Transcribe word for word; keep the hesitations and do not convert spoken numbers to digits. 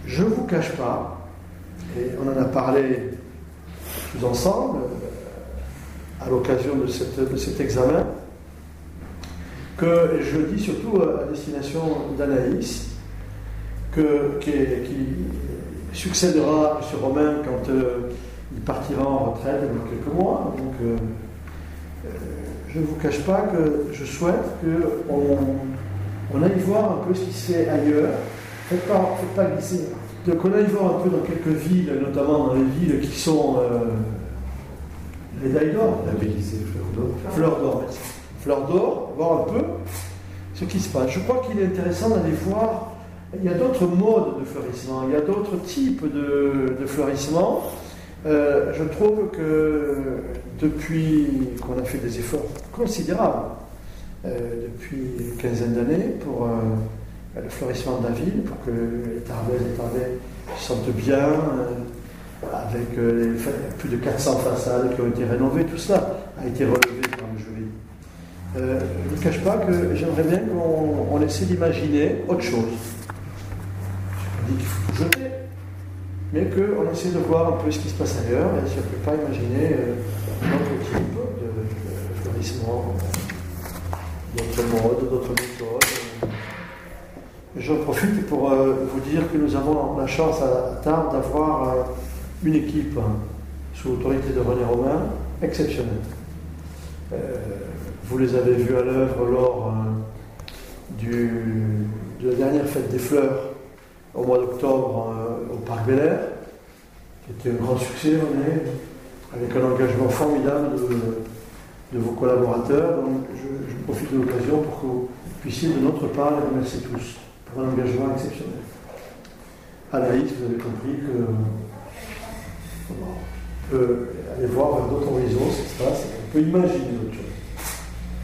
je ne vous cache pas, et on en a parlé tous ensemble à l'occasion de, cette, de cet examen, que je dis surtout à destination d'Anaïs, que, qui, qui succédera à M. Romain quand euh, il partira en retraite dans quelques mois. Donc, euh, euh, je ne vous cache pas que je souhaite qu'on on aille voir un peu ce qui se fait ailleurs. Faites pas, faites pas glisser. Donc, on aille voir un peu dans quelques villes, notamment dans les villes qui sont euh, les Dailles d'Or. La ville, c'est Fleur d'Or. Fleur d'Or, merci. Fleur d'Or, voir un peu ce qui se passe. Je crois qu'il est intéressant d'aller voir. Il y a d'autres modes de fleurissement, il y a d'autres types de, de fleurissement. Euh, je trouve que depuis qu'on a fait des efforts considérables, euh, depuis une quinzaine d'années, pour euh, le fleurissement de la ville, pour que les Tarbais et les Tarbais se sentent bien, euh, avec euh, les, plus de quatre cents façades qui ont été rénovées, tout ça a été relevé par le jury. Euh, je ne cache pas que j'aimerais bien qu'on on essaie d'imaginer autre chose. Je dis qu'il faut tout jeter, mais qu'on essaie de voir un peu ce qui se passe ailleurs, et si on ne peut pas imaginer euh, d'autres types de, de fleurissement, d'autres modes, d'autres méthodes. J'en profite pour euh, vous dire que nous avons la chance à, à Tarbes d'avoir euh, une équipe hein, sous l'autorité de René Romain exceptionnelle. Euh, vous les avez vus à l'œuvre lors euh, du, de la dernière fête des fleurs au mois d'octobre euh, au Parc Bel Air, qui était un grand succès, René, avec un engagement formidable de, de vos collaborateurs. Donc je, je profite de l'occasion pour que vous puissiez de notre part les remercier tous pour un engagement exceptionnel. Anaïs, vous avez compris que on peut aller voir vers d'autres horizons ce qui se passe, on peut imaginer d'autres choses.